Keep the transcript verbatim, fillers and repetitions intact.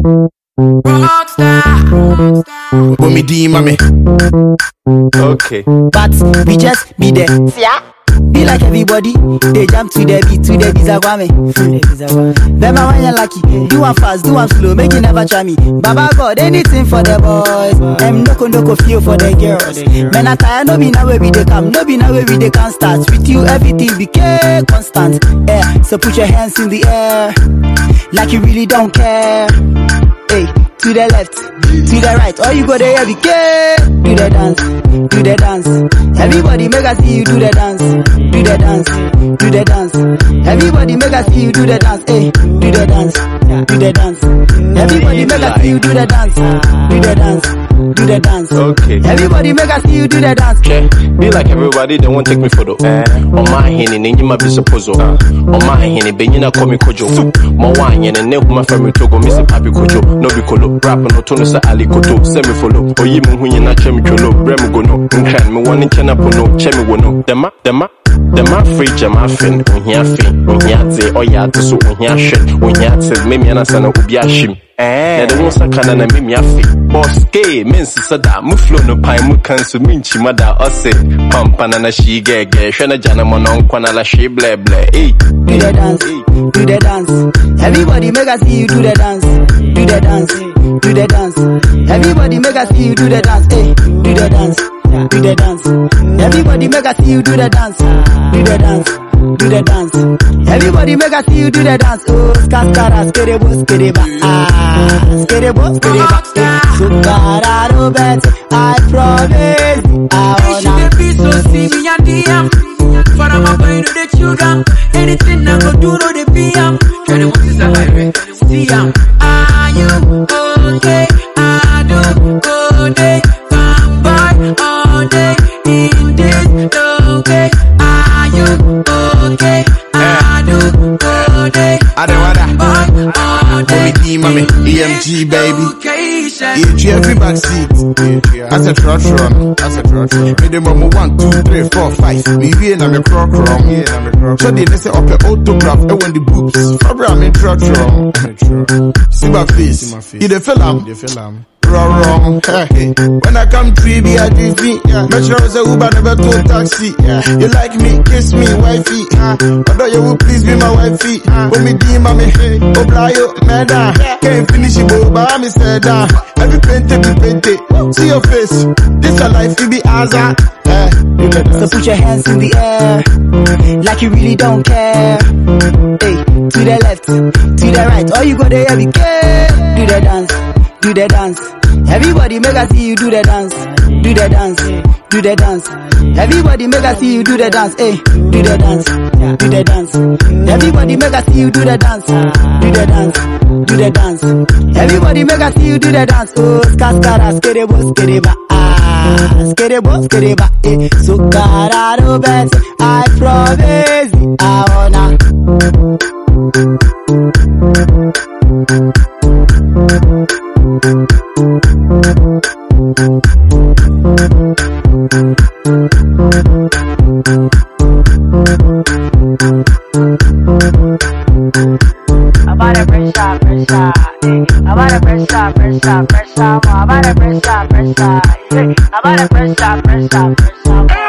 Rockstar. But me D, mommy. Okay. But we just be there. Yeah. Be like everybody, they jump to the beat, to the bizarre. Bema when you're lucky, do one fast, do one slow, make you never try me. Baba God, anything for the boys. Them no no go feel for the girls. Man, I tire, no be now where we they come, no be now where we they can start. With you, everything became constant. Yeah, so put your hands in the air, like you really don't care. Hey, to the left, to the right, or you go there, we can do the dance, do the dance. Everybody make us see you do the dance, do the dance, do the dance. Everybody make us see you do the dance, hey, do the dance, do the dance. Everybody make us see you do the dance, do the dance, do the dance. Okay. Everybody make us see you do the dance. Yeah. Be like everybody, they won't take me photo. Eh. On my hand, and you might be supposed to. On my hand, and Benina call me Kojo. My wine, and then my family Togo, Mister Papi Kojo. No be colo, rap no tono sa ali koto, semi follow. O yi mu hunye na chemi cholo, bremu go no. Nkran me wani chena pono, chemi wono. Dema, dema, dema free jama fin, unya fin, unya te, oya to so unya shen, unya te, mimi anasana ubi ashim. Eh, na de wonsa kana na mimi afi. Boss K, mensi sada, mu flow no pai mu kansu minchi mada ose. Pampana na shi gege, shena jana monon kwana la shi ble ble. Hey, do the dance, do the dance. Everybody make us see you do the dance, do the dance, do the dance. Everybody make us see you do the dance, hey, do the dance, do the dance. Everybody make us see you do the dance, do the dance, do the dance. Everybody make us see you do the dance. Oh, skaskara, skerebo, skereba, ah, skerebo, skereba. So cararo bet, I promise, I wanna be so see me and D M. For my boy to the children, anything I go do no the P M. Try to want to highway, see am. Are you okay? I do go day, vampire all day in this okay. Are you okay? I do go day, I don't wanna. all day. Me D, mommy. E M G, baby. Each every back seat. As a trot run, as a trot run. Me the mama one, two, three, four, five. Me here na me croc run. So they say up a autograph. And when the boobs, probably I'm in trot run. See my face. You the film. You the film. Wrong, wrong, hey. When I come to be at the feet, yeah. Make sure I say Uber never told taxi, yeah. You like me, kiss me, wifey, huh? Although you will please be my wifey, huh? When me deem, mommy, hey, Oblayo, meda. Can't finish it, but I'm said, uh. Every painted, be painted. See your face, this a life, it be Aza, eh. So put your hands in the air, like you really don't care. Hey, to the left, to the right, or you go there, we can do the dance. Do the dance. Everybody make us see you do the dance. Do the dance. Do the dance. Everybody make us see you do the dance. Hey, do the dance. Do the dance. Everybody make us see you do the dance. Do the dance. Do the dance. Everybody make us see you do the dance. Oh, skaskara, skerebo, skereba. Ah, skerebo, skereba. Eh, so cararo bet. I promise, I wanna. About a pressure, pressure, eh. About a pressure, pressure, pressure, more. About a pressure, pressure, eh. About a pressure, pressure, pressure.